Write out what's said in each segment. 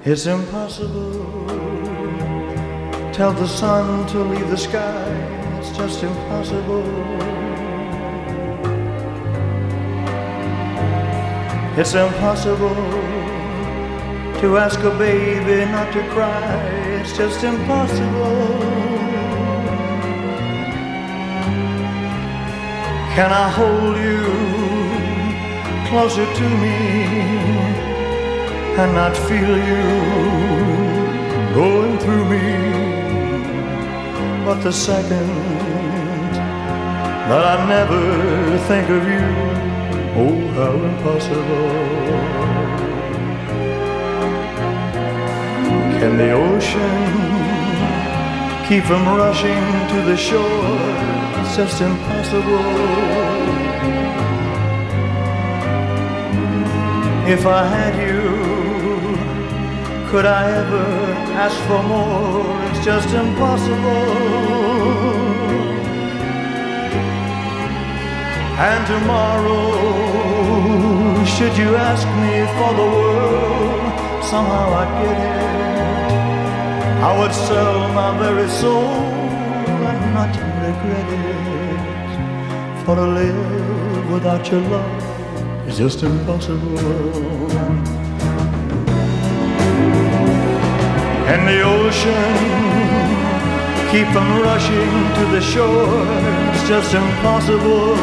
It's impossible. Tell the sun to leave the sky. It's just impossible. It's impossible to ask a baby not to cry. It's just impossible. Can I hold you closer to me and not feel you going through me? But the second that I never think of you, oh, how impossible. Can the ocean keep from rushing to the shore? It's just impossible. If I had you, could I ever ask for more? It's just impossible. And tomorrow, should you ask me for the world, somehow I'd get it. I would sell my very soul and not regret it. For to live without your love is just impossible. And the ocean keep from rushing to the shore, it's just impossible.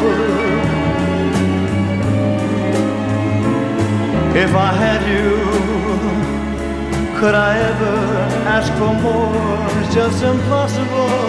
If I had you, could I ever ask for more? It's just impossible.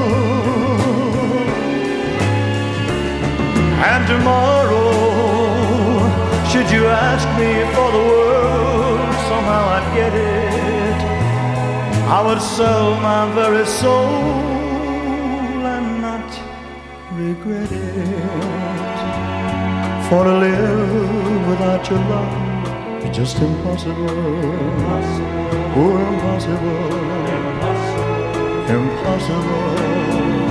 And tomorrow, should you ask me for the world, somehow I'd get it. I would sell my very soul and not regret it. For to live without your love is just impossible. Oh, impossible. Impossible.